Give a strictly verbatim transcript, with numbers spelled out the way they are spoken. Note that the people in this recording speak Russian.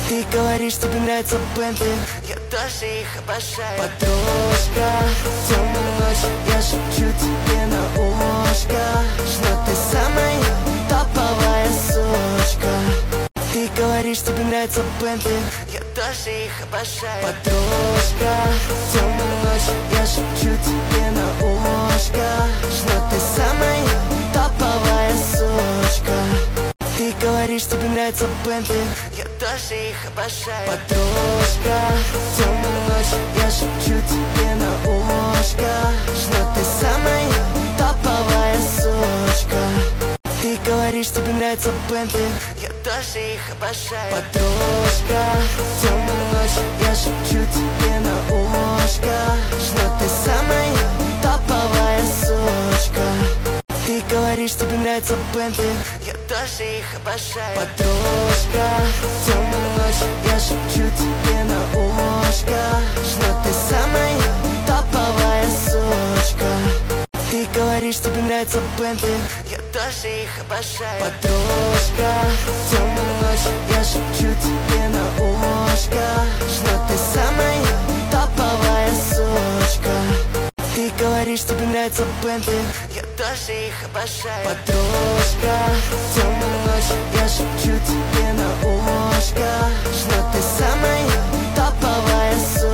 Ты говоришь, тебе нравится Бентли, я тоже их обожаю. Подружка, темную ночь, я шепчу тебе на ушко, что ты самая топовая сучка. Ты говоришь, тебе нравится Бентли, я тоже их обожаю. Подружка, темную ночь, я шепчу тебе на ушко, что ты самая топовая сучка. Ты говоришь, тебе нравится Бентли, я тоже их обожаю. Подружка, темную ночь, я шепчу тебе на ушко, что ты самая топовая сучка. Ты говоришь, тебе нравится Бентли, я тоже их обожаю. Подружка, темную ночь, я шепчу тебе на ушко, что ты самая топовая сучка. Ты говоришь, тебе нравится Бентли, я тоже их обожаю. Подружка, темную ночь, я шепчу тебе на ушко, что ты самая топовая сучка. Ты говоришь, тебе нравится Бентли, я тоже их обожаю. Подружка, темную ночь, я шепчу тебе на ушко, что ты самая топовая сучка. Ты говоришь, тебе нравится Бентли, я тоже их обожаю. Подружка, темную ночь, я шепчу тебе на ушко, что ты самая